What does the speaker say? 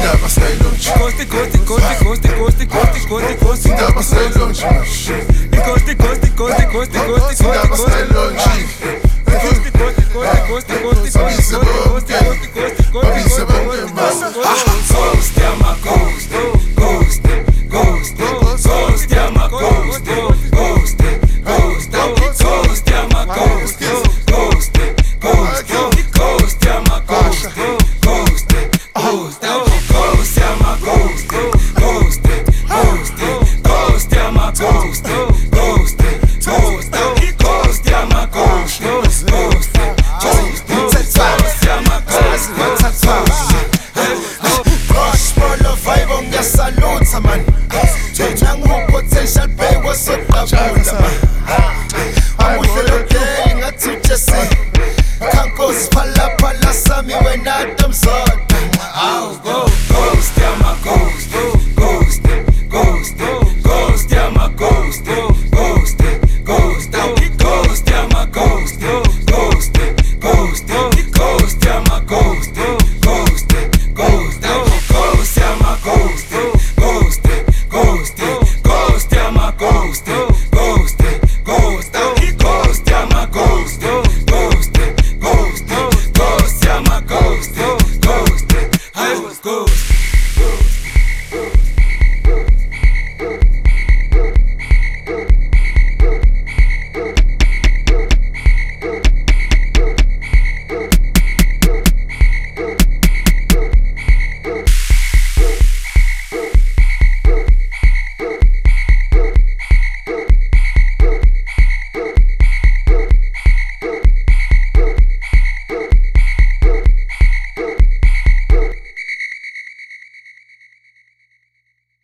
Indaba sayilonje. Kosti, kosti, kosti, kosti, kosti, kosti, kosti, kosti. Indaba sayilonje. Kosti, kosti, kosti, kosti, kosti, Indaba kosti, sayilonje. kosti, kosti, kosti, kosti, kosti, kosti, kosti, kosti, kosti, kosti, kosti, Ghost, yeah, my ghost, ghost, ghost, ghost, yeah, my ghost, ghost, ghost, ghost, yeah, my ghost, ghost, ghost, ghost, yeah, my ghost, ghost, ghost.